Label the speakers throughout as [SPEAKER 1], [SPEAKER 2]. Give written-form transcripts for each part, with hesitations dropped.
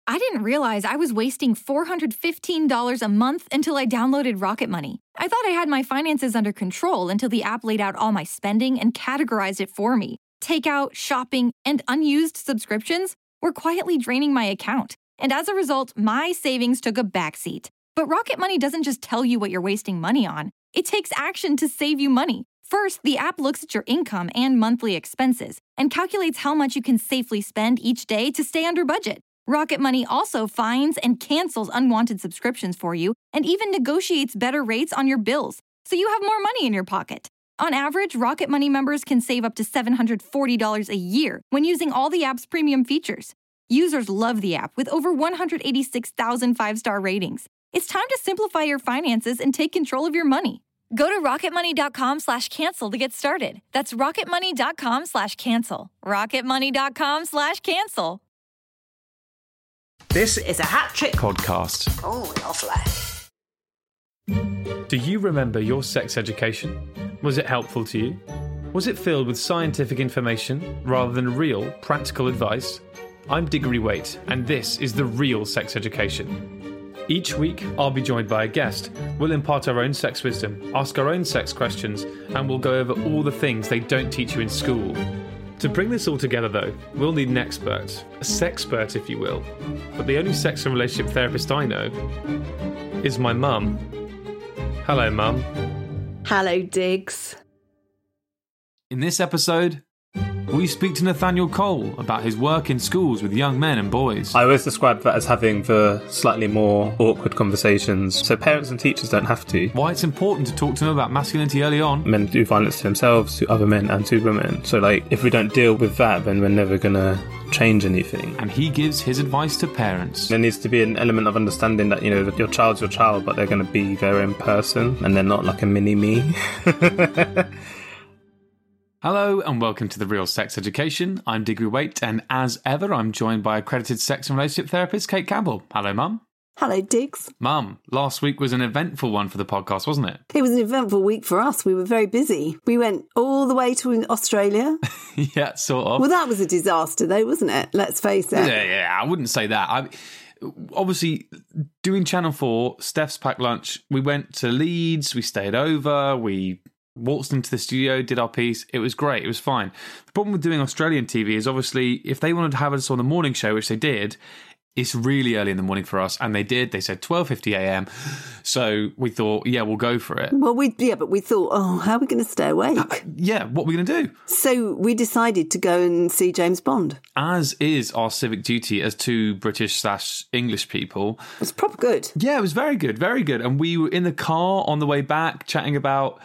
[SPEAKER 1] I didn't realize I was wasting $415 a month until I downloaded Rocket Money. I thought I had my finances under control until the app laid out all my spending and categorized it for me. Takeout, shopping, and unused subscriptions were quietly draining my account. And as a result, my savings took a backseat. But Rocket Money doesn't just tell you what you're wasting money on. It takes action to save you money. First, the app looks at your income and monthly expenses and calculates how much you can safely spend each day to stay under budget. Rocket Money also finds and cancels unwanted subscriptions for you and even negotiates better rates on your bills, so you have more money in your pocket. On average, Rocket Money members can save up to $740 a year when using all the app's premium features. Users love the app with over 186,000 five-star ratings. It's time to simplify your finances and take control of your money. Go to rocketmoney.com/cancel to get started. That's rocketmoney.com/cancel. rocketmoney.com/cancel.
[SPEAKER 2] This is a Hat Trick
[SPEAKER 3] podcast.
[SPEAKER 2] Oh, lovely.
[SPEAKER 3] Do you remember your sex education? Was it helpful to you? Was it filled with scientific information rather than real, practical advice? I'm Diggory Waite, and this is The Real Sex Education. Each week, I'll be joined by a guest. We'll impart our own sex wisdom, ask our own sex questions, and we'll go over all the things they don't teach you in school. To bring this all together, though, we'll need an expert, a sexpert, if you will. But the only sex and relationship therapist I know is my mum. Hello, Mum.
[SPEAKER 4] Hello, Diggs.
[SPEAKER 3] In this episode, we speak to Nathaniel Cole about his work in schools with young men and boys.
[SPEAKER 5] I always describe that as having the slightly more awkward conversations, so parents and teachers don't have to.
[SPEAKER 3] Why it's important to talk to them about masculinity early on.
[SPEAKER 5] Men do violence to themselves, to other men and to women. So, if we don't deal with that, then we're never going to change anything.
[SPEAKER 3] And he gives his advice to parents.
[SPEAKER 5] There needs to be an element of understanding that, that your child's your child, but they're going to be their own person, and they're not like a mini-me.
[SPEAKER 3] Hello and welcome to The Real Sex Education. I'm Diggory Waite, and as ever, I'm joined by accredited sex and relationship therapist Kate Campbell. Hello, Mum.
[SPEAKER 4] Hello, Diggs.
[SPEAKER 3] Mum, last week was an eventful one for the podcast, wasn't it?
[SPEAKER 4] It was an eventful week for us. We were very busy. We went all the way to Australia.
[SPEAKER 3] Yeah, sort of.
[SPEAKER 4] Well, that was a disaster, though, wasn't it? Let's face it.
[SPEAKER 3] Yeah, I wouldn't say that. Obviously, doing Channel 4, Steph's Packed Lunch, we went to Leeds, we stayed over, we waltzed into the studio, did our piece. It was great. It was fine. The problem with doing Australian TV is obviously if they wanted to have us on the morning show, which they did, it's really early in the morning for us. And they did. They said 12:50 a.m. So we thought, yeah, we'll go for it.
[SPEAKER 4] Well, but we thought, how are we going to stay awake?
[SPEAKER 3] What are we going to do?
[SPEAKER 4] So we decided to go and see James Bond.
[SPEAKER 3] As is our civic duty as two British/English people.
[SPEAKER 4] It was proper good.
[SPEAKER 3] Yeah, it was very good. Very good. And we were in the car on the way back chatting about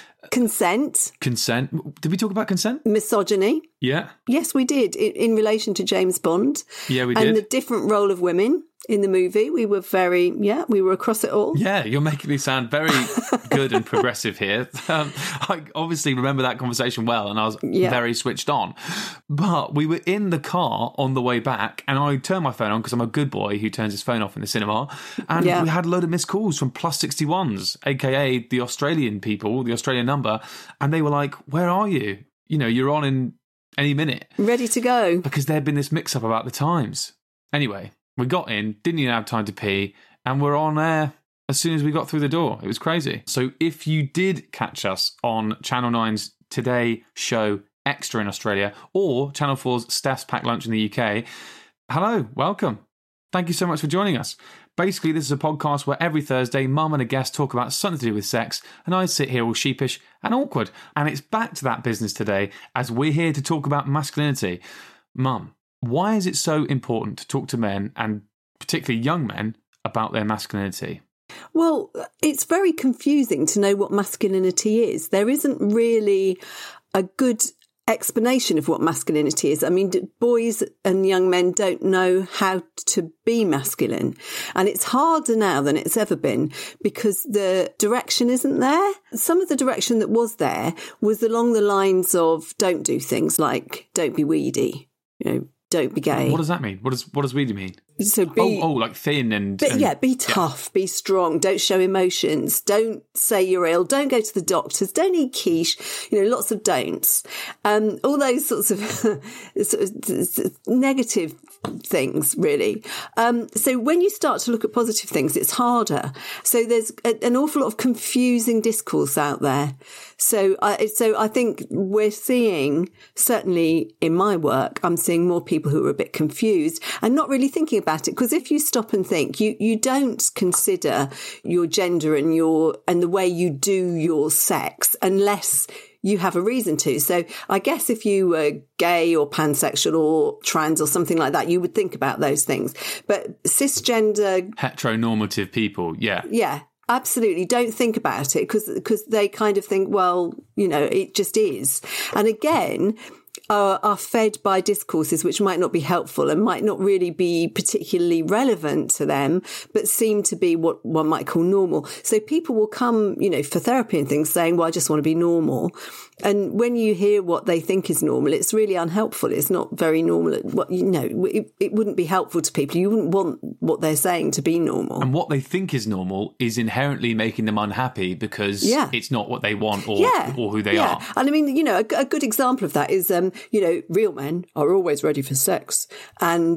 [SPEAKER 4] Consent.
[SPEAKER 3] Did we talk about consent?
[SPEAKER 4] Misogyny.
[SPEAKER 3] Yeah.
[SPEAKER 4] Yes, we did. In relation to James Bond.
[SPEAKER 3] Yeah, we did.
[SPEAKER 4] And the different role of women in the movie. We were we were across it all.
[SPEAKER 3] Yeah, you're making me sound very good and progressive here. I obviously remember that conversation well, and I was very switched on. But we were in the car on the way back, and I turned my phone on because I'm a good boy who turns his phone off in the cinema, and we had a load of missed calls from +61s, aka the Australian people, the Australian number, and they were like, where are you? You're on in any minute.
[SPEAKER 4] Ready to go.
[SPEAKER 3] Because there'd been this mix-up about the times. Anyway, we got in, didn't even have time to pee, and we're on air as soon as we got through the door. It was crazy. So if you did catch us on Channel 9's Today Show Extra in Australia, or Channel 4's Steph's Packed Lunch in the UK, hello, welcome. Thank you so much for joining us. Basically, this is a podcast where every Thursday, Mum and a guest talk about something to do with sex, and I sit here all sheepish and awkward. And it's back to that business today, as we're here to talk about masculinity. Mum, why is it so important to talk to men, and particularly young men, about their masculinity?
[SPEAKER 4] Well, it's very confusing to know what masculinity is. There isn't really a good explanation of what masculinity is. I mean, boys and young men don't know how to be masculine. And it's harder now than it's ever been because the direction isn't there. Some of the direction that was there was along the lines of don't do things like don't be weedy, don't be gay.
[SPEAKER 3] What does that mean? What does really mean?
[SPEAKER 4] So be
[SPEAKER 3] like thin and
[SPEAKER 4] be tough, be strong, don't show emotions, don't say you're ill, don't go to the doctors, don't eat quiche, lots of don'ts. All those sorts of negative things, really. So when you start to look at positive things, it's harder. So there's an awful lot of confusing discourse out there. So I think we're seeing, certainly in my work, I'm seeing more people who are a bit confused and not really thinking about it. Because if you stop and think, you don't consider your gender and the way you do your sex unless you have a reason to. So I guess if you were gay or pansexual or trans or something like that, you would think about those things. But cisgender...
[SPEAKER 3] heteronormative people, yeah.
[SPEAKER 4] Yeah. Absolutely. Don't think about it because they kind of think, well, it just is. And again, are fed by discourses which might not be helpful and might not really be particularly relevant to them, but seem to be what one might call normal. So people will come, for therapy and things saying, well, I just want to be normal. And when you hear what they think is normal, it's really unhelpful. It's not very normal. It wouldn't be helpful to people. You wouldn't want what they're saying to be normal.
[SPEAKER 3] And what they think is normal is inherently making them unhappy because it's not what they want or who they are.
[SPEAKER 4] And I mean, a good example of that is, real men are always ready for sex. And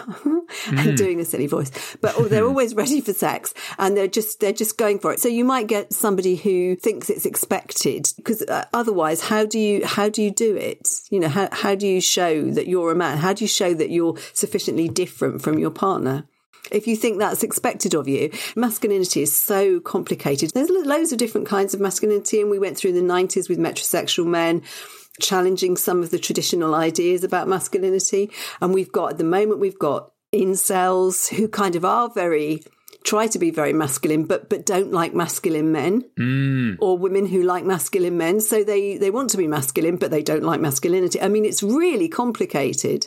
[SPEAKER 4] I'm doing a silly voice, but they're always ready for sex and they're just going for it. So you might get somebody who thinks it's expected because otherwise, how do you do it? How do you show that you're a man? How do you show that you're sufficiently different from your partner? If you think that's expected of you, masculinity is so complicated. There's loads of different kinds of masculinity, and we went through the 90s with metrosexual men, challenging some of the traditional ideas about masculinity. And at the moment, we've got incels who kind of try to be very masculine, but don't like masculine men, or women who like masculine men. So they want to be masculine, but they don't like masculinity. I mean, it's really complicated.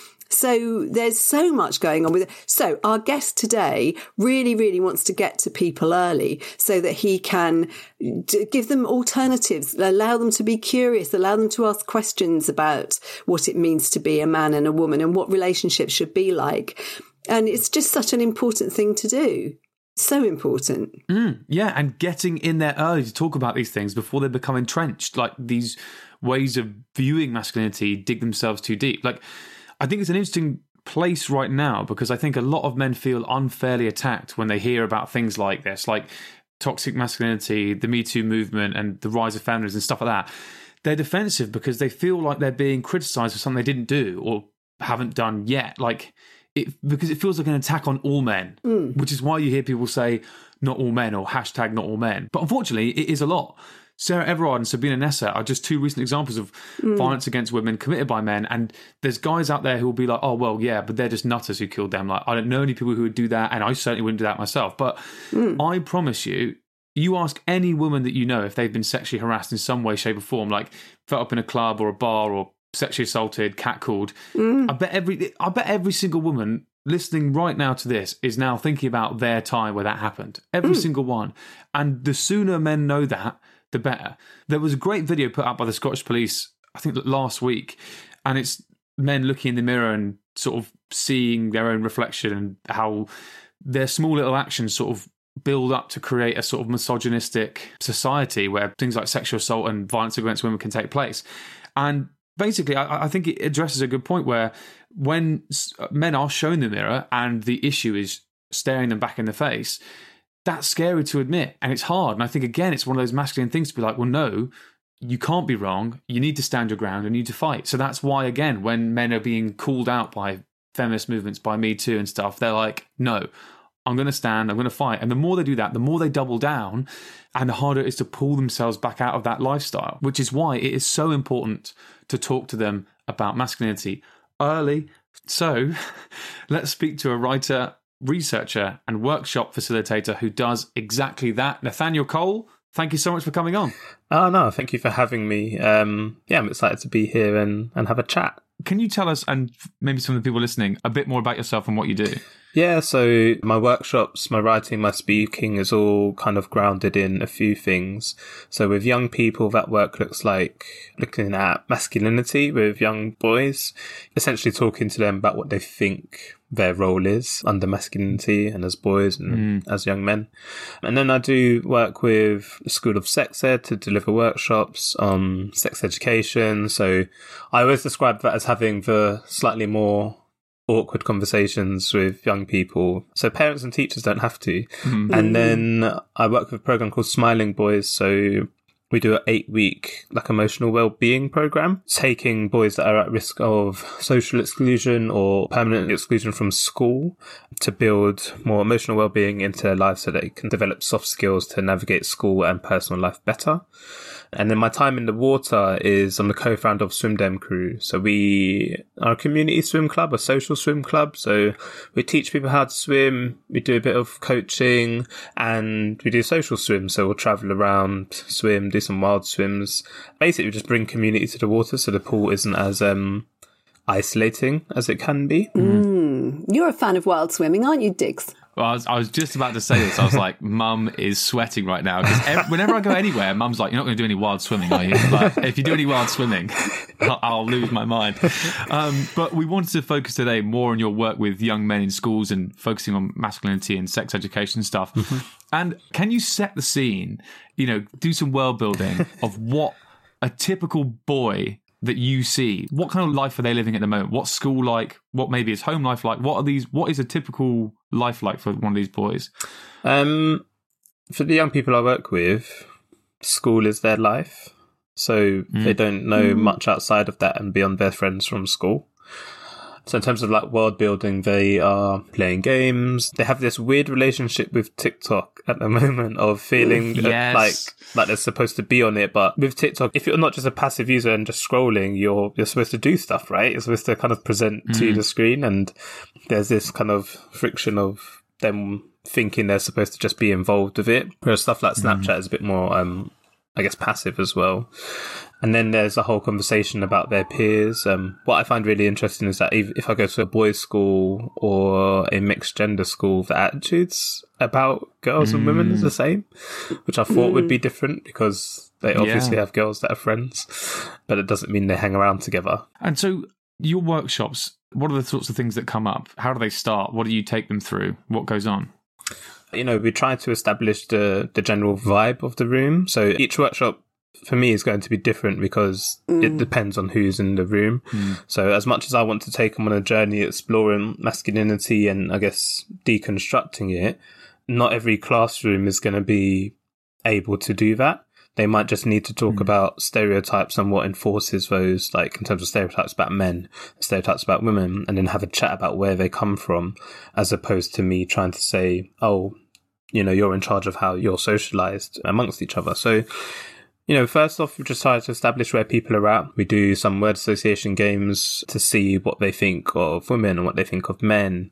[SPEAKER 4] So there's so much going on with it. So our guest today really, really wants to get to people early so that he can give them alternatives, allow them to be curious, allow them to ask questions about what it means to be a man and a woman and what relationships should be like. And it's just such an important thing to do. So important.
[SPEAKER 3] Yeah, and getting in there early to talk about these things before they become entrenched, like these ways of viewing masculinity dig themselves too deep. Like, I think it's an interesting place right now because I think a lot of men feel unfairly attacked when they hear about things like this, like toxic masculinity, the Me Too movement and the rise of feminism and stuff like that. They're defensive because they feel like they're being criticised for something they didn't do or haven't done yet. Because it feels like an attack on all men, which is why you hear people say not all men or hashtag not all men. But unfortunately, it is a lot. Sarah Everard and Sabina Nessa are just two recent examples of violence against women committed by men. And there's guys out there who will be like, oh, well, yeah, but they're just nutters who killed them. Like, I don't know any people who would do that. And I certainly wouldn't do that myself. But I promise you, you ask any woman that you know if they've been sexually harassed in some way, shape or form, like felt up in a club or a bar or sexually assaulted, catcalled. I bet every single woman listening right now to this is now thinking about their time where that happened. Every single one. And the sooner men know that, the better. There was a great video put out by the Scottish Police, I think last week, and it's men looking in the mirror and sort of seeing their own reflection and how their small little actions sort of build up to create a sort of misogynistic society where things like sexual assault and violence against women can take place. And basically, I think it addresses a good point where when men are shown the mirror and the issue is staring them back in the face, that's scary to admit and it's hard. And I think, again, it's one of those masculine things to be like, well, no, you can't be wrong. You need to stand your ground and you need to fight. So that's why, again, when men are being called out by feminist movements, by Me Too and stuff, they're like, no, I'm going to stand, I'm going to fight. And the more they do that, the more they double down and the harder it is to pull themselves back out of that lifestyle, which is why it is so important to talk to them about masculinity early. So let's speak to a writer, researcher and workshop facilitator who does exactly that. Nathaniel Cole, thank you so much for coming on.
[SPEAKER 5] Oh, no, thank you for having me. I'm excited to be here and have a chat.
[SPEAKER 3] Can you tell us, and maybe some of the people listening, a bit more about yourself and what you do?
[SPEAKER 5] Yeah, so my workshops, my writing, my speaking is all kind of grounded in a few things. So with young people, that work looks like looking at masculinity with young boys, essentially talking to them about what they think their role is under masculinity and as boys and as young men. And then I do work with the School of Sex Ed to deliver workshops on sex education. So I always describe that as having the slightly more awkward conversations with young people. So parents and teachers don't have to. And then I work with a program called Smiling Boys. So we do an 8-week emotional well-being program, taking boys that are at risk of social exclusion or permanent exclusion from school to build more emotional well-being into their lives so they can develop soft skills to navigate school and personal life better. And then my time in the water is I'm the co-founder of Swim Dem Crew. So we are a community swim club, a social swim club. So we teach people how to swim. We do a bit of coaching and we do social swim. So we'll travel around, swim, do some wild swims. Basically, we just bring community to the water so the pool isn't as isolating as it can be.
[SPEAKER 4] You're a fan of wild swimming, aren't you, Diggs?
[SPEAKER 3] Well, I was just about to say this. I was like, Mum is sweating right now. Because whenever I go anywhere, Mum's like, you're not going to do any wild swimming, are you? Like, if you do any wild swimming, I'll lose my mind. But we wanted to focus today more on your work with young men in schools and focusing on masculinity and sex education stuff. And can you set the scene, do some world building of what a typical boy that you see, what kind of life are they living at the moment? What's school like? What maybe is home life like? What is a typical life like for one of these boys?
[SPEAKER 5] For the young people I work with, school is their life. So they don't know much outside of that and beyond their friends from school. So in terms of world building, they are playing games. They have this weird relationship with TikTok at the moment of feeling like they're supposed to be on it. But with TikTok, if you're not just a passive user and just scrolling, you're supposed to do stuff, right? You're supposed to kind of present to the screen. And there's this kind of friction of them thinking they're supposed to just be involved with it. Whereas stuff like Snapchat is a bit more, passive as well. And then there's a whole conversation about their peers. What I find really interesting is that if I go to a boys' school or a mixed gender school, the attitudes about girls and women is the same, which I thought would be different because they obviously have girls that are friends, but it doesn't mean they hang around together.
[SPEAKER 3] And so your workshops, what are the sorts of things that come up? How do they start? What do you take them through? What goes on?
[SPEAKER 5] We try to establish the general vibe of the room. So each workshop for me is going to be different because it depends on who's in the room. So as much as I want to take them on a journey exploring masculinity and I guess deconstructing it, not every classroom is going to be able to do that. They might just need to talk about stereotypes and what enforces those, in terms of stereotypes about men, stereotypes about women, and then have a chat about where they come from, as opposed to me trying to say, you're in charge of how you're socialized amongst each other. So, first off, we just try to establish where people are at. We do some word association games to see what they think of women and what they think of men.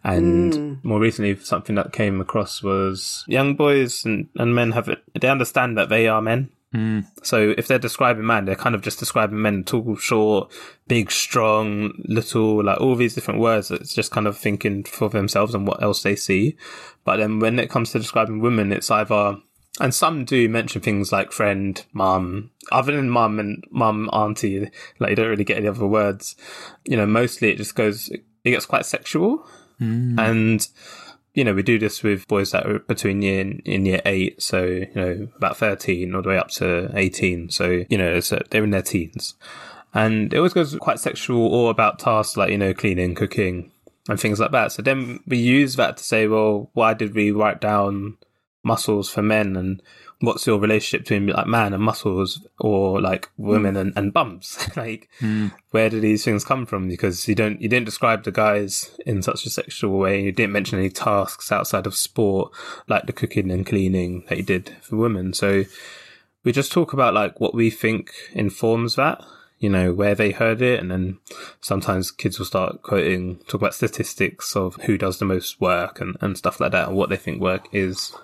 [SPEAKER 5] And more recently, something that came across was young boys and men they understand that they are men. So if they're describing man, they're kind of just describing men tall, short, big, strong, little, all these different words. It's just kind of thinking for themselves and what else they see. But then when it comes to describing women, it's either... And some do mention things like friend, mum. Other than mum and mum, auntie, you don't really get any other words. Mostly it gets quite sexual. And, we do this with boys that are between year 8, so, about 13 all the way up to 18. So, so they're in their teens. And it always goes quite sexual or about tasks like, cleaning, cooking and things like that. So then we use that to say, well, why did we write down muscles for men, and what's your relationship between man and muscles, or women and bumps? Where do these things come from? Because you didn't describe the guys in such a sexual way. You didn't mention any tasks outside of sport, like the cooking and cleaning that you did for women. So we just talk about what we think informs that, where they heard it. And then sometimes kids will talk about statistics of who does the most work and stuff like that, and what they think work is.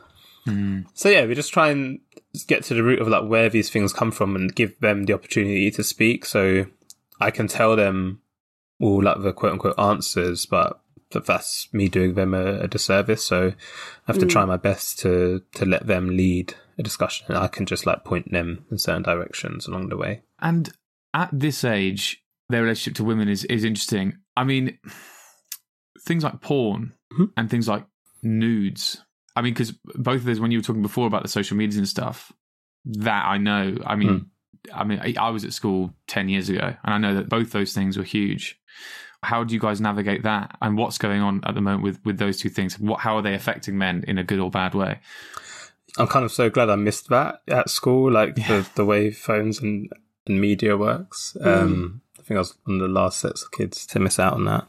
[SPEAKER 5] So yeah, we just try and get to the root of where these things come from and give them the opportunity to speak. So I can tell them all the quote unquote answers, but that's me doing them a disservice. So I have to try my best to let them lead a discussion. I can just like point them in certain directions along the way.
[SPEAKER 3] And at this age, their relationship to women is interesting. I mean, things like porn and things like nudes. I mean, because both of those, when you were talking before about the social medias and stuff, that I know. I mean, I was at school 10 years ago, and I know that both those things were huge. How do you guys navigate that? And what's going on at the moment with those two things? How are they affecting men in a good or bad way?
[SPEAKER 5] I'm kind of so glad I missed that at school, like the way phones and media works. I think I was one of the last sets of kids to miss out on that.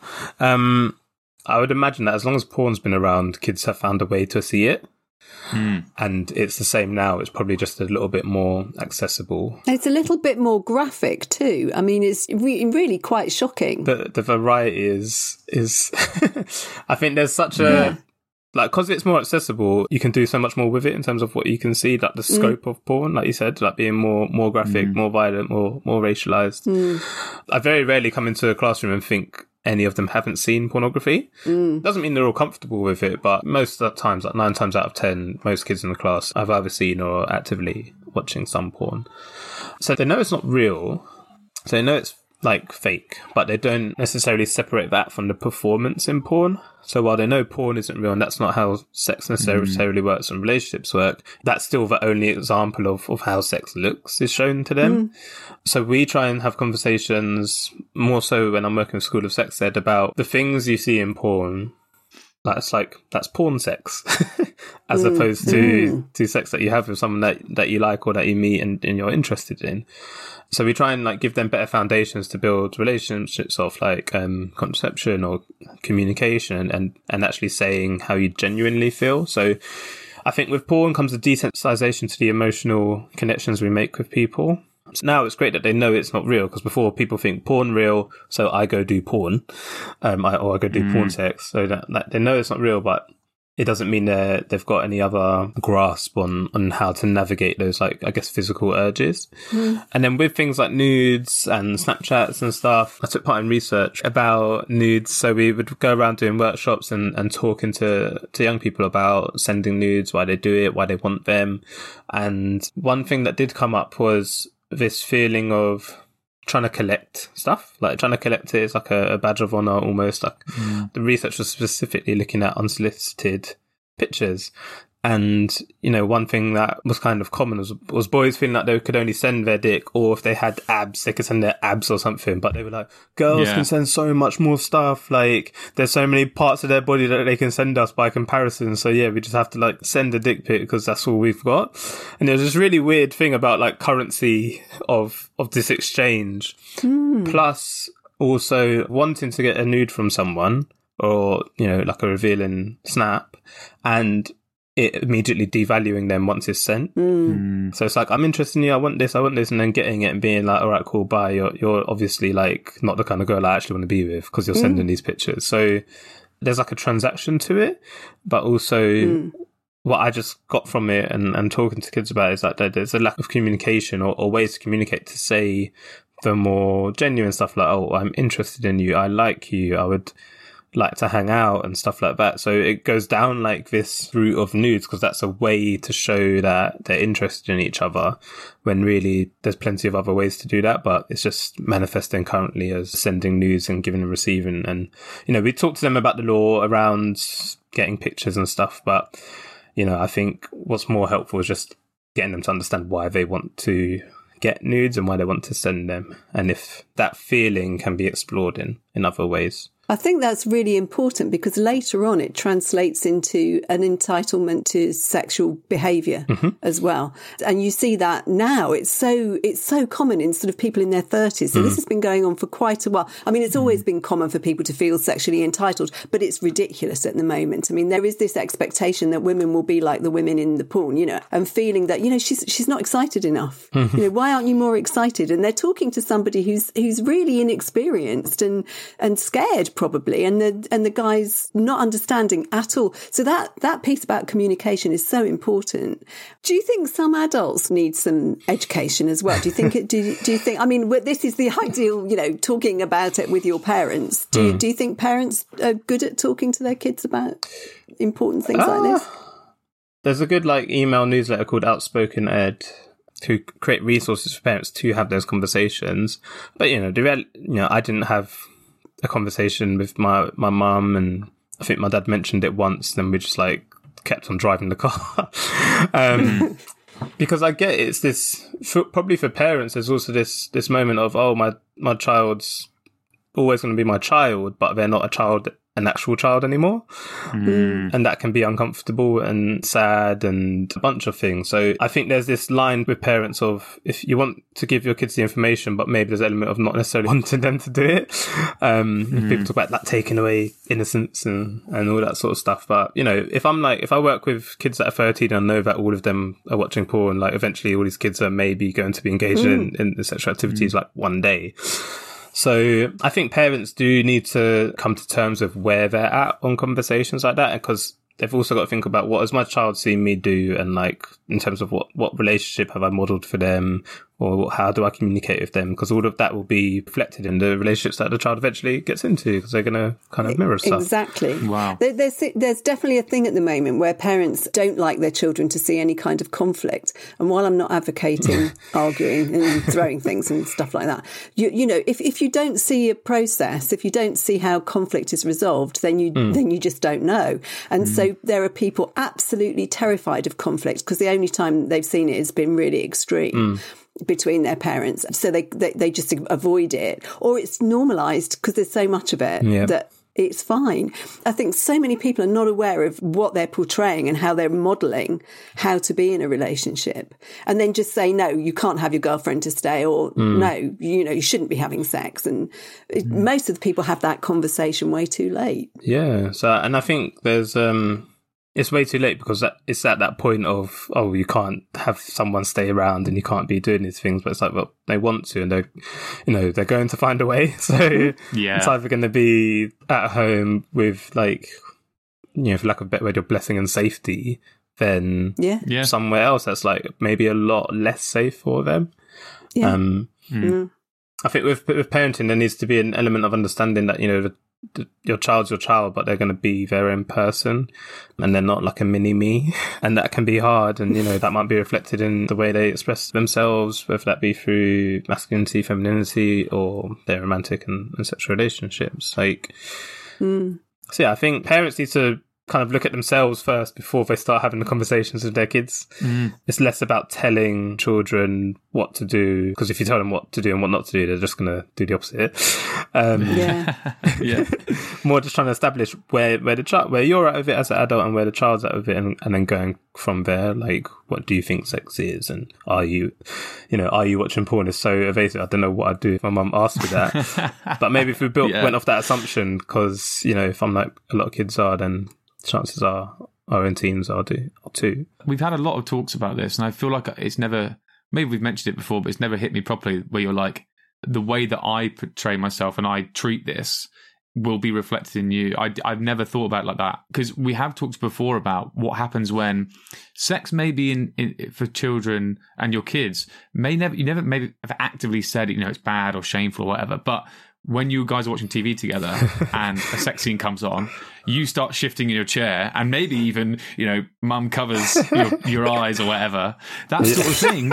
[SPEAKER 5] I would imagine that as long as porn's been around, kids have found a way to see it. And it's the same now. It's probably just a little bit more accessible.
[SPEAKER 4] It's a little bit more graphic too. I mean, it's really quite shocking.
[SPEAKER 5] The variety is I think there's such a... Like, because it's more accessible, you can do so much more with it in terms of what you can see, like the scope of porn, like you said, like being more graphic, more violent, more racialized. I very rarely come into a classroom and think any of them haven't seen pornography. Doesn't mean they're all comfortable with it, but most of the times, like 9 times out of 10, most kids in the class have either seen or are actively watching some porn. So they know it's not real. So they know it's like fake, but they don't necessarily separate that from the performance in porn. So while they know porn isn't real and that's not how sex necessarily works and relationships work, that's still the only example of how sex looks is shown to them. So we try and have conversations, more so when I'm working with School of Sex Ed, about the things you see in porn. That's porn sex, as opposed to sex that you have with someone that you like or that you meet and you're interested in. So we try and like give them better foundations to build relationships of like contraception or communication and actually saying how you genuinely feel. So I think with porn comes a desensitization to the emotional connections we make with people. So now it's great that they know it's not real, because before people think porn real, so I go do porn, or I go do porn sex. So that they know it's not real, but it doesn't mean they've got any other grasp on how to navigate those, like, I guess, physical urges. And then with things like nudes and Snapchats and stuff, I took part in research about nudes. So we would go around doing workshops and talking to young people about sending nudes, why they do it, why they want them. And one thing that did come up was this feeling of trying to collect stuff, like trying to collect it is like a badge of honor almost. Like the research was specifically looking at unsolicited pictures. And, you know, one thing that was kind of common was boys feeling like they could only send their dick, or if they had abs, they could send their abs or something. But they were like, girls can send so much more stuff. Like, there's so many parts of their body that they can send us by comparison. So yeah, we just have to like send a dick pic because that's all we've got. And there's this really weird thing about like currency of this exchange. Plus also wanting to get a nude from someone, or, you know, like a revealing snap, and it immediately devaluing them once it's sent. So it's like, I'm interested in you, I want this, and then getting it and being like, all right, cool, bye. You're obviously like not the kind of girl I actually want to be with because you're sending these pictures. So there's like a transaction to it, but also what I just got from it and talking to kids about it is that there's a lack of communication or ways to communicate to say the more genuine stuff like, oh, I'm interested in you, I like you, I would like to hang out and stuff like that. So it goes down like this route of nudes because that's a way to show that they're interested in each other, when really there's plenty of other ways to do that, but it's just manifesting currently as sending nudes and giving and receiving. And, you know, we talked to them about the law around getting pictures and stuff, but, you know, I think what's more helpful is just getting them to understand why they want to get nudes and why they want to send them, and if that feeling can be explored in other ways.
[SPEAKER 4] I think that's really important because later on it translates into an entitlement to sexual behaviour as well. And you see that now. It's so common in sort of people in their 30s. So this has been going on for quite a while. I mean, it's always been common for people to feel sexually entitled, but it's ridiculous at the moment. I mean, there is this expectation that women will be like the women in the porn, you know, and feeling that, you know, she's not excited enough. You know, why aren't you more excited? And they're talking to somebody who's really inexperienced and scared, probably, and the guys not understanding at all. So that piece about communication is so important. Do you think some adults need some education as well? Do you think do you think, I mean, this is the ideal, talking about it with your parents. Do you think parents are good at talking to their kids about important things like this?
[SPEAKER 5] There's a good email newsletter called Outspoken Ed, to create resources for parents to have those conversations. But I didn't have a conversation with my mum, and I think my dad mentioned it once, then we just kept on driving the car. Because I get it's this, probably for parents, there's also this moment of, oh, my child's always going to be my child, but they're not an actual child anymore. And that can be uncomfortable and sad and a bunch of things. So I think there's this line with parents of, if you want to give your kids the information, but maybe there's an element of not necessarily wanting them to do it. People talk about that taking away innocence and all that sort of stuff. But, if I work with kids that are 13 and I know that all of them are watching porn, eventually all these kids are maybe going to be engaged in the sexual activities one day. So I think parents do need to come to terms with where they're at on conversations like that, because they've also got to think about, what has my child seen me do, and in terms of what relationship have I modelled for them, or how do I communicate with them, because all of that will be reflected in the relationships that the child eventually gets into, because they're going to kind of mirror stuff.
[SPEAKER 4] Exactly.
[SPEAKER 3] Wow.
[SPEAKER 4] There's definitely a thing at the moment where parents don't like their children to see any kind of conflict. And while I'm not advocating arguing and throwing things and stuff like that, if you don't see a process, if you don't see how conflict is resolved, then you just don't know. And so there are people absolutely terrified of conflict, because the only time they've seen it has been really extreme between their parents. So they just avoid it, or it's normalised because there's so much of it that it's fine. I think so many people are not aware of what they're portraying and how they're modelling how to be in a relationship, and then just say, no, you can't have your girlfriend to stay, or no, you shouldn't be having sex. And most of the people have that conversation way too late.
[SPEAKER 5] Yeah. So, and I think there's it's way too late, because it's at that point of, oh, you can't have someone stay around and you can't be doing these things. But it's well, they want to, and they're going to find a way. So it's either going to be at home with for lack of a better word, your blessing and safety, then somewhere else that's maybe a lot less safe for them.
[SPEAKER 4] Yeah.
[SPEAKER 5] I think with parenting, there needs to be an element of understanding that, your child's your child, but they're going to be their own person, and they're not like a mini me, and that can be hard. And that might be reflected in the way they express themselves, whether that be through masculinity, femininity, or their romantic and sexual relationships. So I think parents need to kind of look at themselves first before they start having the conversations with their kids. It's less about telling children what to do, because if you tell them what to do and what not to do, they're just going to do the opposite. More just trying to establish where you're out of it as an adult and where the child's out of it, and then going from there, what do you think sex is, and are you watching porn? Is so evasive. I don't know what I'd do if my mum asked me that. But maybe if we went off that assumption, because if I'm a lot of kids are, then chances are our own teens are too.
[SPEAKER 3] We've had a lot of talks about this, and I feel like it's never, maybe we've mentioned it before, but it's never hit me properly, where you're the way that I portray myself and I treat this will be reflected in you. I've never thought about it like that, because we have talked before about what happens when sex may be in for children and your kids you never maybe have actively said it's bad or shameful or whatever, but when you guys are watching TV together and a sex scene comes on, you start shifting in your chair, and maybe even, mum covers your eyes or whatever. That sort of thing,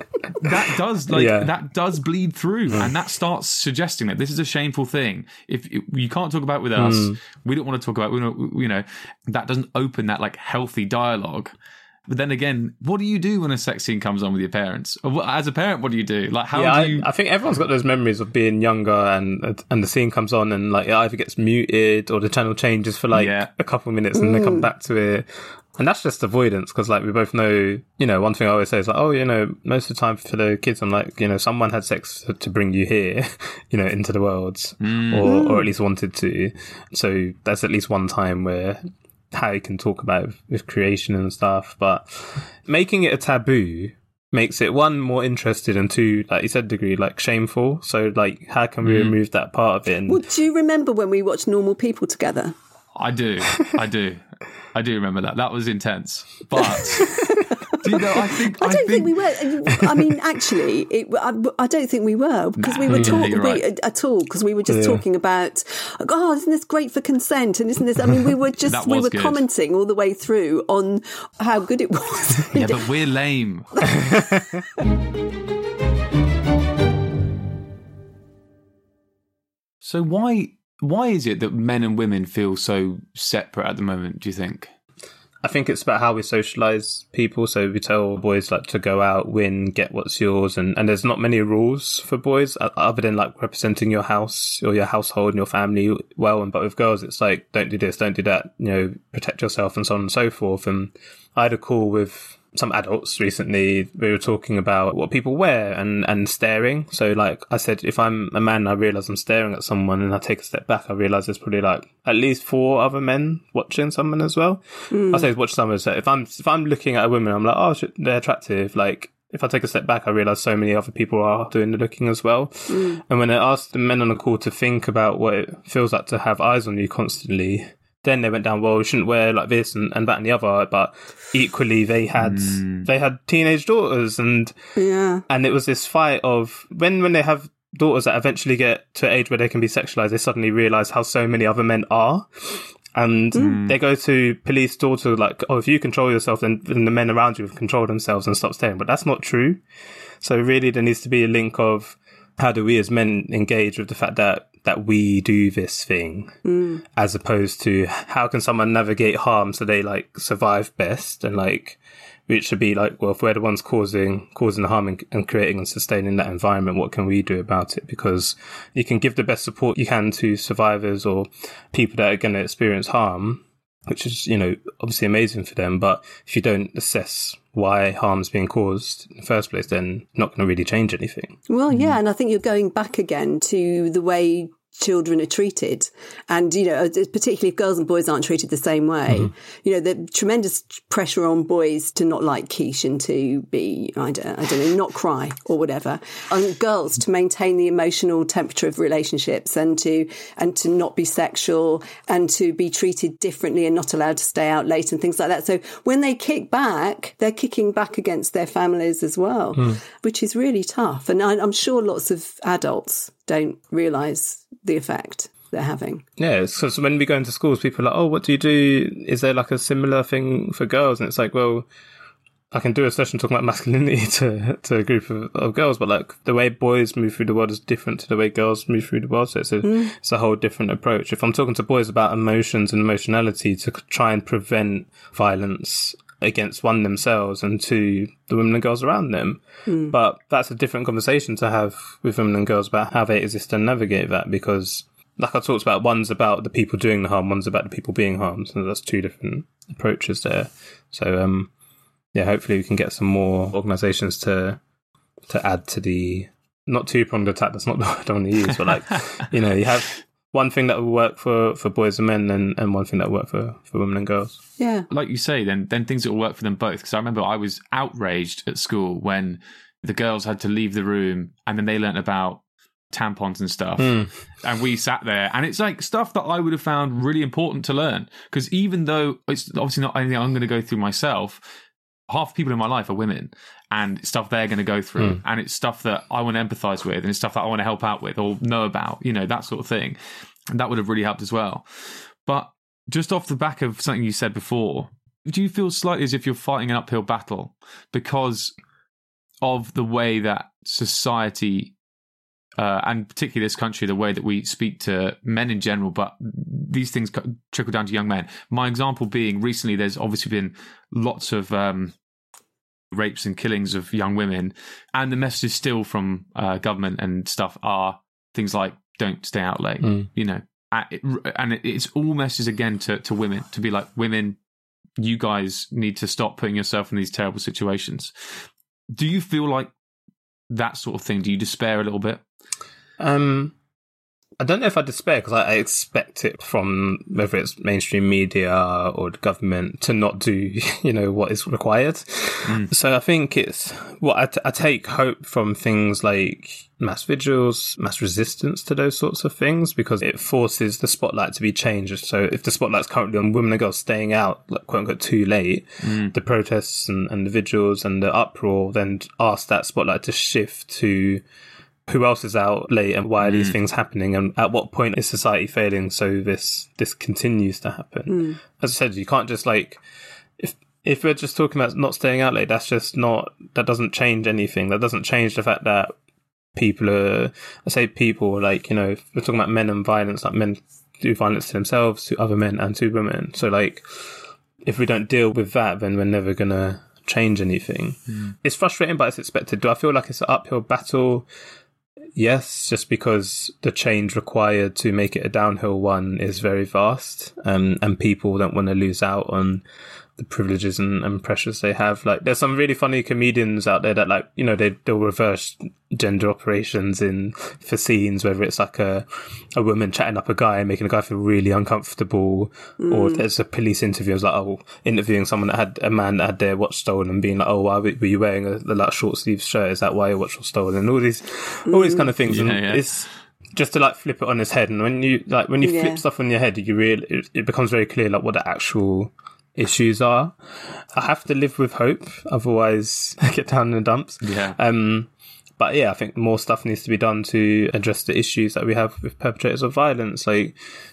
[SPEAKER 3] that does bleed through, and that starts suggesting that this is a shameful thing. If you can't talk about it with us, we don't want to talk about it. That doesn't open that healthy dialogue. But then again, what do you do when a sex scene comes on with your parents? Or as a parent, what do you do?
[SPEAKER 5] I think everyone's got those memories of being younger, and the scene comes on, and it either gets muted or the channel changes for a couple of minutes, and they come back to it. And that's just avoidance, because we both know, one thing I always say is most of the time for the kids, I'm someone had sex to bring you here, into the world, or at least wanted to. So that's at least one time where how you can talk about with creation and stuff. But making it a taboo makes it, one, more interested, and two, like you said, degree, like shameful. So like, how can we remove that part of it? And
[SPEAKER 4] Well, do you remember when we watched Normal People together?
[SPEAKER 3] I do remember that. That was intense. But do you know, I don't
[SPEAKER 4] think we were. I mean, actually, I don't think we were, because we were talking at all, because we were just talking about, oh, isn't this great for consent, and isn't this? I mean, we were just good. Commenting all the way through on how good it was.
[SPEAKER 3] Yeah, but we're lame. So why is it that men and women feel so separate at the moment, do you think?
[SPEAKER 5] I think it's about how we socialise people. So we tell boys like to go out, win, get what's yours, and there's not many rules for boys other than like representing your house or your household and your family well. But with girls, it's like, don't do this, don't do that, protect yourself and so on and so forth. And I had a call with some adults recently. We were talking about what people wear and staring. So like I said, if I'm a man, I realise I'm staring at someone, and I take a step back, I realise there's probably like at least 4 other men watching someone as well. I say watch someone. So if I'm looking at a woman, I'm like, oh, they're attractive. Like if I take a step back, I realise so many other people are doing the looking as well. And when I asked the men on the call to think about what it feels like to have eyes on you constantly, then they went down, well, we shouldn't wear like this and that and the other. But equally, they had teenage daughters, and it was this fight of when they have daughters that eventually get to an age where they can be sexualized, they suddenly realize how so many other men are. And they go to police daughter like, oh, if you control yourself, then the men around you control themselves and stop staring. But that's not true. So really, there needs to be a link of how do we as men engage with the fact that we do this thing, as opposed to how can someone navigate harm so they like survive best, and like it should be like, well, if we're the ones causing the harm and creating and sustaining that environment, what can we do about it? Because you can give the best support you can to survivors or people that are going to experience harm, which is, obviously amazing for them. But if you don't assess why harm's being caused in the first place, then not going to really change anything.
[SPEAKER 4] Well, yeah, and I think you're going back again to the way children are treated, and particularly if girls and boys aren't treated the same way. The tremendous pressure on boys to not like quiche and to be I don't know, not cry or whatever, and girls to maintain the emotional temperature of relationships and to not be sexual and to be treated differently and not allowed to stay out late and things like that. So when they kick back, they're kicking back against their families as well, which is really tough. And I'm sure lots of adults don't realise the effect they're having.
[SPEAKER 5] Yeah, so when we go into schools, people are like, oh, what do you do? Is there like a similar thing for girls? And it's like, well, I can do a session talking about masculinity to a group of girls, but like the way boys move through the world is different to the way girls move through the world. So it's a whole different approach. If I'm talking to boys about emotions and emotionality to try and prevent violence against one themselves and two, the women and girls around them. But that's a different conversation to have with women and girls about how they exist and navigate that, because like I talked about, one's about the people doing the harm, one's about the people being harmed. So that's 2 different approaches there. So hopefully we can get some more organisations to add to the not 2-pronged attack, that's not the word I want to use, but like, you have one thing that will work for boys and men and one thing that will work for women and girls.
[SPEAKER 4] Yeah.
[SPEAKER 3] Like you say, then things that will work for them both. Because I remember I was outraged at school when the girls had to leave the room and then they learnt about tampons and stuff. And we sat there, and it's like stuff that I would have found really important to learn. Because even though it's obviously not anything I'm going to go through myself, half the people in my life are women, and it's stuff they're going to go through, and it's stuff that I want to empathise with, and it's stuff that I want to help out with or know about, that sort of thing. And that would have really helped as well. But just off the back of something you said before, do you feel slightly as if you're fighting an uphill battle because of the way that society, and particularly this country, the way that we speak to men in general, but these things trickle down to young men? My example being, recently there's obviously been lots of rapes and killings of young women, and the messages still from government and stuff are things like, don't stay out late, and it's all messages again to women, to be like, women, you guys need to stop putting yourself in these terrible situations. Do you feel like that sort of thing? Do you despair a little bit?
[SPEAKER 5] I don't know if I despair, because I expect it from whether it's mainstream media or the government to not do, what is required. So I think it's I take hope from things like mass vigils, mass resistance to those sorts of things, because it forces the spotlight to be changed. So if the spotlight's currently on women and girls staying out, like, quote unquote, too late, the protests and the vigils and the uproar then ask that spotlight to shift to who else is out late and why are these things happening, and at what point is society failing so this continues to happen. As I said, you can't just, like, if we're just talking about not staying out late, that doesn't change anything. That doesn't change the fact that if we're talking about men and violence, like, men do violence to themselves, to other men and to women. So, like, if we don't deal with that, then we're never gonna change anything. It's frustrating, but it's expected. Do I feel like it's an uphill battle? Yes, just because the change required to make it a downhill one is very vast, and people don't want to lose out on the privileges and pressures they have. Like, there's some really funny comedians out there that, like, they'll reverse gender operations for scenes, whether it's like a woman chatting up a guy and making a guy feel really uncomfortable, or there's a police interview, interviewing someone that had a man that had their watch stolen and being like, oh, why were you wearing a short sleeve shirt? Is that why your watch was stolen? And all these kind of things. It's just to, like, flip it on its head. And when you flip stuff on your head, it becomes very clear, like, what the actual issues are. I have to live with hope, otherwise I get down in the dumps. But I think more stuff needs to be done to address the issues that we have with perpetrators of violence. Like,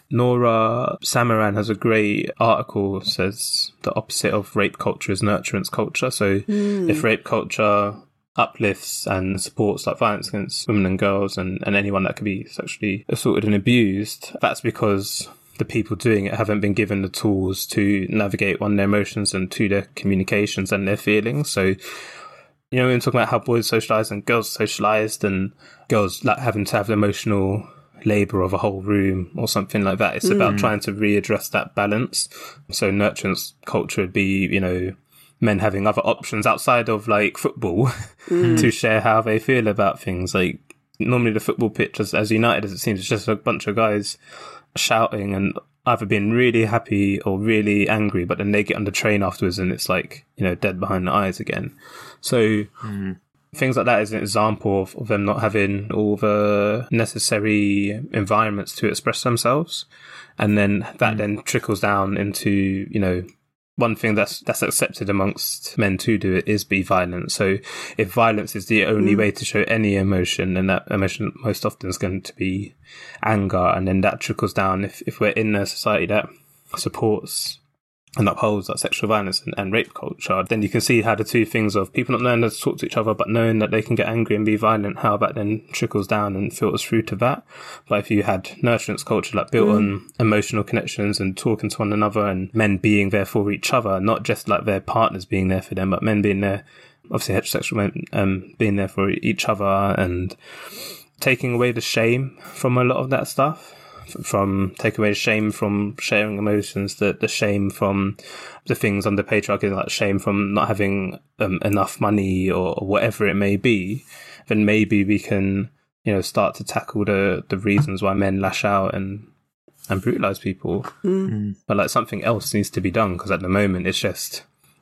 [SPEAKER 5] Nora Samaran has a great article, says the opposite of rape culture is nurturance culture. So if rape culture uplifts and supports, like, violence against women and girls and anyone that could be sexually assaulted and abused, that's because the people doing it haven't been given the tools to navigate on their emotions and to their communications and their feelings. So, when we're talking about how boys socialised and girls socialised, and girls, like, having to have the emotional labour of a whole room or something like that, it's about trying to readdress that balance. So nurturance culture would be, men having other options outside of, like, football to share how they feel about things. Like, normally the football pitch, as united as it seems, it's just a bunch of guys shouting and either being really happy or really angry, but then they get on the train afterwards and it's like, dead behind the eyes again. So things like that is an example of them not having all the necessary environments to express themselves. And then that then trickles down into, one thing that's accepted amongst men to do it is be violent. So if violence is the only way to show any emotion, then that emotion most often is going to be anger. And then that trickles down. If we're in a society that supports and upholds that sexual violence and rape culture, then you can see how the two things of people not knowing how to talk to each other, but knowing that they can get angry and be violent, how that then trickles down and filters through to that. But if you had nurturance culture, like, built on emotional connections and talking to one another, and men being there for each other, not just like their partners being there for them, but men being there, obviously heterosexual men, being there for each other, and taking away the shame from a lot of that stuff. From take away shame from sharing emotions, the shame from the things under patriarchy, like shame from not having enough money or whatever it may be, then maybe we can, start to tackle the reasons why men lash out and brutalize people. But, like, something else needs to be done, because at the moment it's just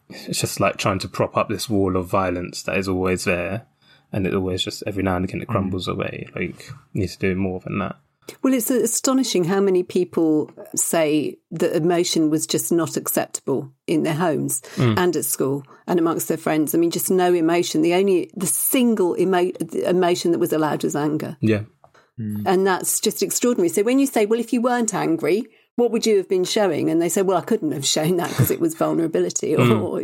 [SPEAKER 5] like trying to prop up this wall of violence that is always there, and it always just every now and again it crumbles away. Like, needs to do more than that.
[SPEAKER 4] Well, it's astonishing how many people say that emotion was just not acceptable in their homes and at school and amongst their friends. I mean, just no emotion. The single emotion that was allowed was anger.
[SPEAKER 5] Yeah.
[SPEAKER 4] And that's just extraordinary. So when you say, well, if you weren't angry, what would you have been showing? And they say, well, I couldn't have shown that because it was vulnerability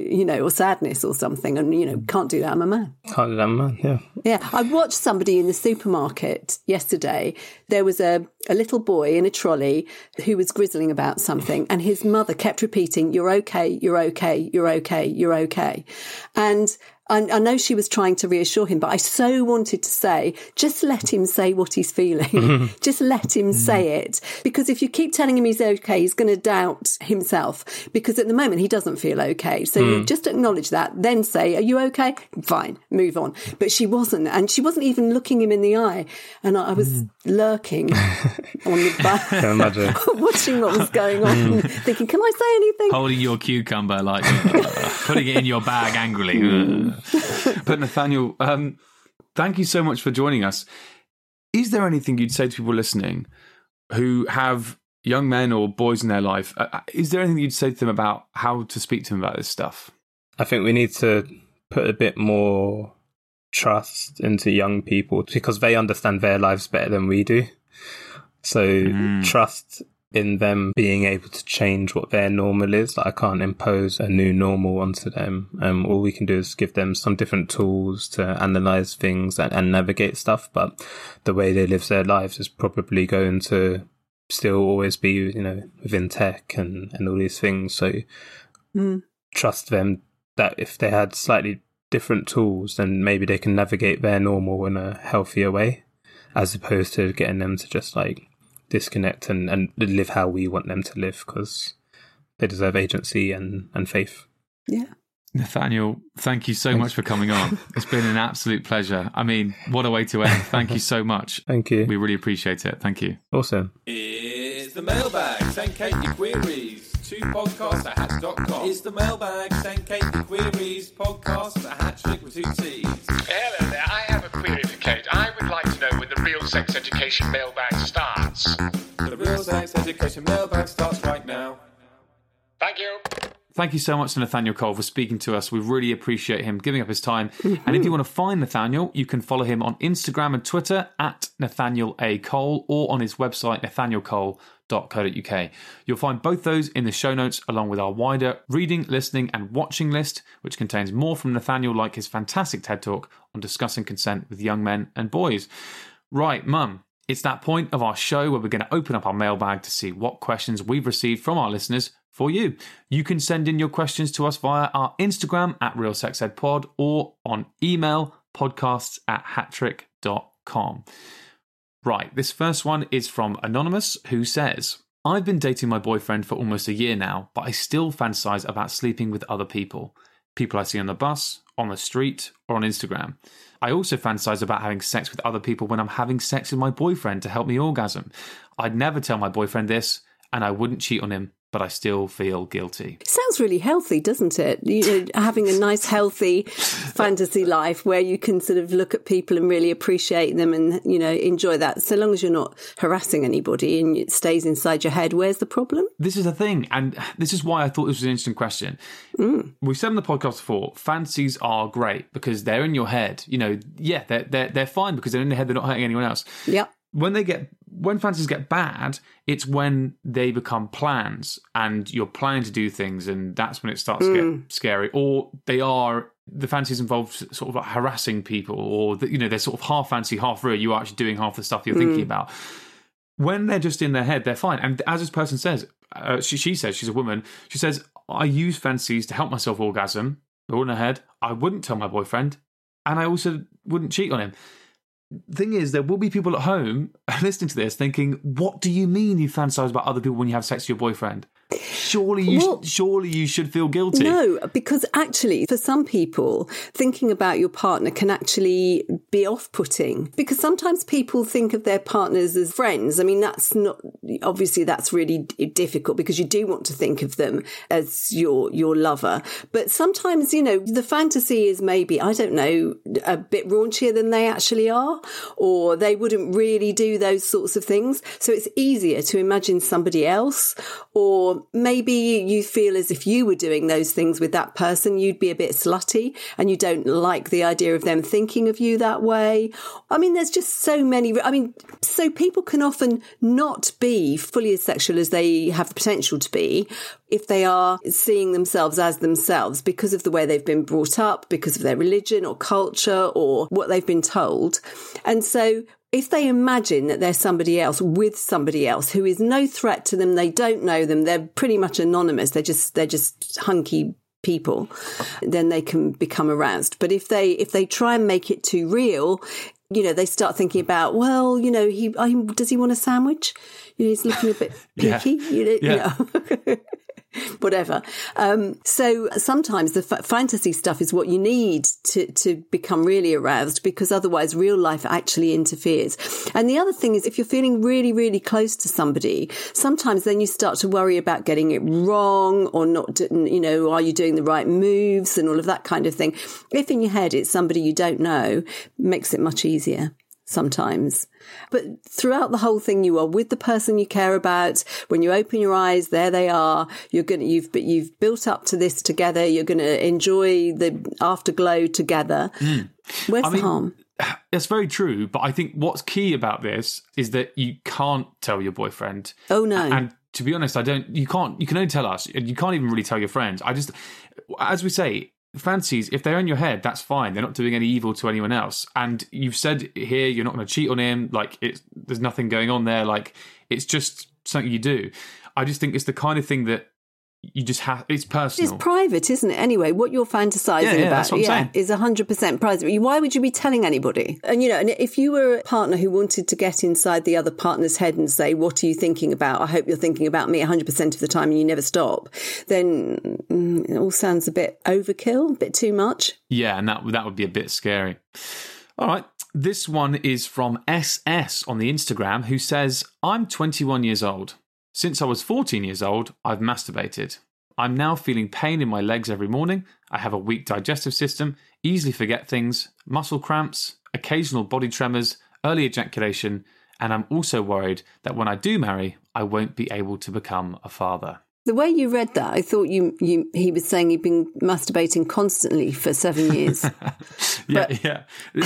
[SPEAKER 4] or sadness or something. And, can't do that, I'm a man.
[SPEAKER 5] Can't do that, I'm a man, yeah.
[SPEAKER 4] Yeah, I watched somebody in the supermarket yesterday. There was a little boy in a trolley who was grizzling about something, and his mother kept repeating, "You're okay, you're okay, you're okay, you're okay." And I know she was trying to reassure him, but I so wanted to say, just let him say what he's feeling. Just let him say it. Because if you keep telling him he's okay, he's going to doubt himself. Because at the moment, he doesn't feel okay. So you just acknowledge that, then say, are you okay? Fine, move on. But she wasn't. And she wasn't even looking him in the eye. And I was lurking on the back, watching what was going on, thinking, can I say anything?
[SPEAKER 3] Holding your cucumber, like putting it in your bag angrily. But Nathaniel, thank you so much for joining us. Is there anything you'd say to people listening who have young men or boys in their life? Is there anything you'd say to them about how to speak to them about this stuff?
[SPEAKER 5] I think we need to put a bit more trust into young people because they understand their lives better than we do. So trust in them being able to change what their normal is. Like, I can't impose a new normal onto them. All we can do is give them some different tools to analyze things and navigate stuff. But the way they live their lives is probably going to still always be, within tech and all these things. So trust them that if they had slightly different tools, then maybe they can navigate their normal in a healthier way, as opposed to getting them to just disconnect and live how we want them to live, because they deserve agency and faith.
[SPEAKER 4] Yeah.
[SPEAKER 3] Nathaniel, thank you so much for coming on. It's been an absolute pleasure. I mean, what a way to end. Thank you so much.
[SPEAKER 5] Thank you.
[SPEAKER 3] We really appreciate it. Thank you.
[SPEAKER 5] Awesome.
[SPEAKER 2] It's the mailbag. Send Kate your queries to podcast@hatch.com. It's the mailbag. Send Kate your queries. Podcast@hatch with 2 T's.
[SPEAKER 6] Hello there. I have a query for Kate. I would like to know when the Real Sex Education mailbag starts.
[SPEAKER 2] The Real Sex Education mailbag starts right now.
[SPEAKER 6] Thank you.
[SPEAKER 3] Thank you so much to Nathaniel Cole for speaking to us. We really appreciate him giving up his time. And if you want to find Nathaniel, you can follow him on Instagram and Twitter at Nathaniel A. Cole, or on his website, nathanielcole.co.uk. You'll find both those in the show notes, along with our wider reading, listening and watching list, which contains more from Nathaniel, like his fantastic TED Talk on discussing consent with young men and boys. Right, Mum, it's that point of our show where we're going to open up our mailbag to see what questions we've received from our listeners for you. You can send in your questions to us via our Instagram at RealSexEdPod, or on email podcasts@hattrick.com. Right, this first one is from Anonymous, who says, I've been dating my boyfriend for almost a year now, but I still fantasize about sleeping with other people. People I see on the bus, on the street, or on Instagram. I also fantasize about having sex with other people when I'm having sex with my boyfriend to help me orgasm. I'd never tell my boyfriend this, and I wouldn't cheat on him, but I still feel guilty.
[SPEAKER 4] It sounds really healthy, doesn't it? Having a nice, healthy fantasy life where you can sort of look at people and really appreciate them and, enjoy that. So long as you're not harassing anybody and it stays inside your head, where's the problem?
[SPEAKER 3] This is the thing, and this is why I thought this was an interesting question. We've said on the podcast before, fantasies are great because they're in your head. They're fine because they're in your head, they're not hurting anyone else.
[SPEAKER 4] Yeah.
[SPEAKER 3] When fantasies get bad, it's when they become plans and you're planning to do things, and that's when it starts to get scary. Or the fantasies involve sort of like harassing people, or they're sort of half fantasy, half real. You are actually doing half the stuff you're thinking about. When they're just in their head, they're fine. And as this person says, she says, she's a woman, she says, I use fantasies to help myself orgasm. They're all in her head. I wouldn't tell my boyfriend, and I also wouldn't cheat on him. Thing is, there will be people at home listening to this thinking, what do you mean you fantasize about other people when you have sex with your boyfriend? Surely you should feel guilty.
[SPEAKER 4] No, because actually, for some people, thinking about your partner can actually be off-putting, because sometimes people think of their partners as friends. I mean, that's really difficult because you do want to think of them as your lover. But sometimes, the fantasy is maybe, I don't know, a bit raunchier than they actually are, or they wouldn't really do those sorts of things. So it's easier to imagine somebody else, or maybe you feel as if you were doing those things with that person, you'd be a bit slutty and you don't like the idea of them thinking of you that way. I mean, there's just so many. So people can often not be fully as sexual as they have the potential to be if they are seeing themselves as themselves because of the way they've been brought up, because of their religion or culture or what they've been told. And so if they imagine that there's somebody else with somebody else who is no threat to them, they don't know them, they're pretty much anonymous, they're just hunky people, then they can become aroused. But if they try and make it too real, they start thinking about, well, does he want a sandwich? He's looking a bit picky. Whatever. So sometimes the fantasy stuff is what you need to become really aroused, because otherwise real life actually interferes. And the other thing is, if you're feeling really, really close to somebody, sometimes then you start to worry about getting it wrong or not, are you doing the right moves and all of that kind of thing. If in your head it's somebody you don't know, makes it much easier sometimes. But throughout the whole thing, you are with the person you care about. When you open your eyes, there they are. You've built up to this together. You're going to enjoy the afterglow together. Where's the harm?
[SPEAKER 3] That's very true. But I think what's key about this is that you can't tell your boyfriend.
[SPEAKER 4] Oh, no.
[SPEAKER 3] And to be honest, you can only tell us. You can't even really tell your friends. As we say, fantasies, if they're in your head, that's fine. They're not doing any evil to anyone else. And you've said here you're not going to cheat on him. Like, there's nothing going on there. Like, it's just something you do. I just think it's the kind of thing that you just have. It's personal.
[SPEAKER 4] It's private, isn't it? Anyway, what you're fantasizing about,
[SPEAKER 3] that's what I'm saying.
[SPEAKER 4] Is 100% private. Why would you be telling anybody? And and if you were a partner who wanted to get inside the other partner's head and say, "What are you thinking about? I hope you're thinking about me 100% of the time, and you never stop," then it all sounds a bit overkill, a bit too much.
[SPEAKER 3] Yeah, and that would be a bit scary. All right. This one is from SS on the Instagram, who says, "I'm 21 years old. Since I was 14 years old, I've masturbated. I'm now feeling pain in my legs every morning. I have a weak digestive system, easily forget things, muscle cramps, occasional body tremors, early ejaculation, and I'm also worried that when I do marry, I won't be able to become a father."
[SPEAKER 4] The way you read that, I thought he was saying he'd been masturbating constantly for 7 years.
[SPEAKER 3] Yeah.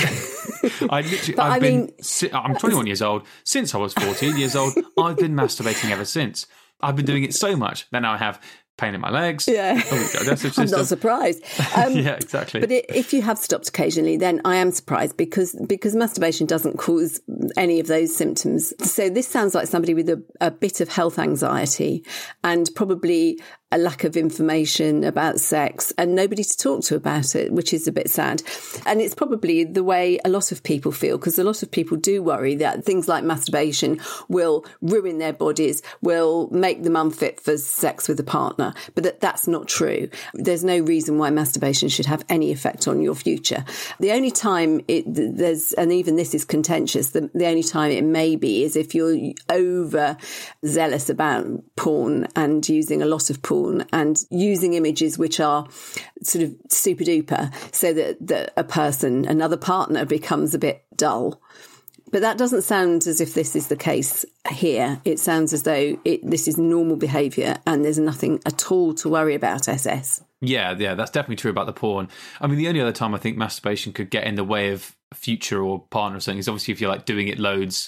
[SPEAKER 3] I'm 21 years old. Since I was 14 years old, I've been masturbating ever since. I've been doing it so much that now I have pain in my legs.
[SPEAKER 4] Yeah. I'm not surprised.
[SPEAKER 3] Yeah, exactly.
[SPEAKER 4] But if you have stopped occasionally, then I am surprised because masturbation doesn't cause any of those symptoms. So this sounds like somebody with a bit of health anxiety and probably a lack of information about sex and nobody to talk to about it, which is a bit sad. And it's probably the way a lot of people feel, because a lot of people do worry that things like masturbation will ruin their bodies, will make them unfit for sex with a partner. But that's not true. There's no reason why masturbation should have any effect on your future. The only time and even this is contentious, the only time it may be is if you're over zealous about porn and using a lot of porn and using images which are sort of super duper, so that another partner becomes a bit dull. But that doesn't sound as if this is the case here. It sounds as though this is normal behaviour and there's nothing at all to worry about, SS.
[SPEAKER 3] Yeah, that's definitely true about the porn. I mean, the only other time I think masturbation could get in the way of a future or partner or something is obviously if you're like doing it loads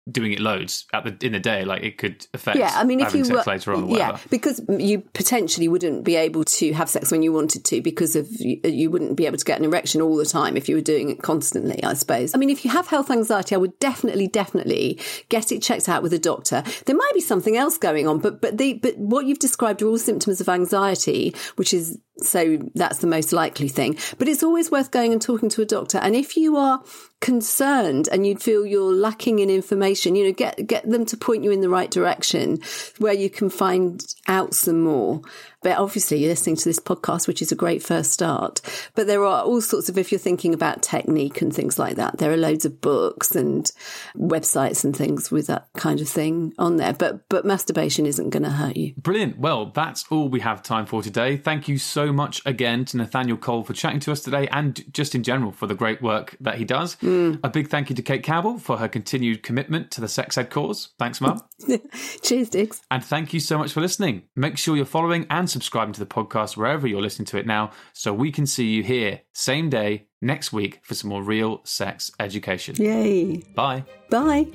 [SPEAKER 3] in the day, like it could affect having sex later on or whatever.
[SPEAKER 4] Yeah, because you potentially wouldn't be able to have sex when you wanted to because of you wouldn't be able to get an erection all the time if you were doing it constantly, I suppose. I mean, if you have health anxiety, I would definitely get it checked out with a doctor. There might be something else going on, but what you've described are all symptoms of anxiety, which is so that's the most likely thing. But it's always worth going and talking to a doctor. And if you are concerned and you feel you're lacking in information, get them to point you in the right direction where you can find out some more. But obviously you're listening to this podcast, which is a great first start. But there are all sorts of, if you're thinking about technique and things like that, there are loads of books and websites and things with that kind of thing on there. But masturbation isn't going to hurt you.
[SPEAKER 3] Brilliant. Well, that's all we have time for today. Thank you so much again to Nathaniel Cole for chatting to us today and just in general for the great work that he does. A big thank you to Kate Campbell for her continued commitment to the sex ed cause. Thanks, Mum.
[SPEAKER 4] Cheers, Diggs.
[SPEAKER 3] And thank you so much for listening. Make sure you're following and subscribing to the podcast wherever you're listening to it now so we can see you here same day next week for some more real sex education.
[SPEAKER 4] Yay.
[SPEAKER 3] Bye.
[SPEAKER 4] Bye.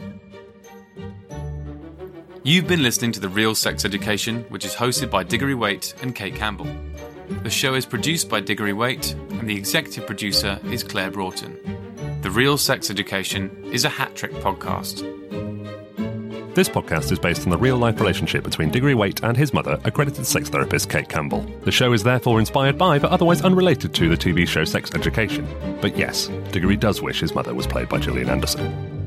[SPEAKER 3] You've been listening to The Real Sex Education, which is hosted by Diggory Waite and Kate Campbell. The show is produced by Diggory Waite and the executive producer is Claire Broughton. The Real Sex Education is a Hat Trick podcast.
[SPEAKER 7] This podcast is based on the real-life relationship between Diggory Waite and his mother, accredited sex therapist Kate Campbell. The show is therefore inspired by, but otherwise unrelated to, the TV show Sex Education. But yes, Diggory does wish his mother was played by Gillian Anderson.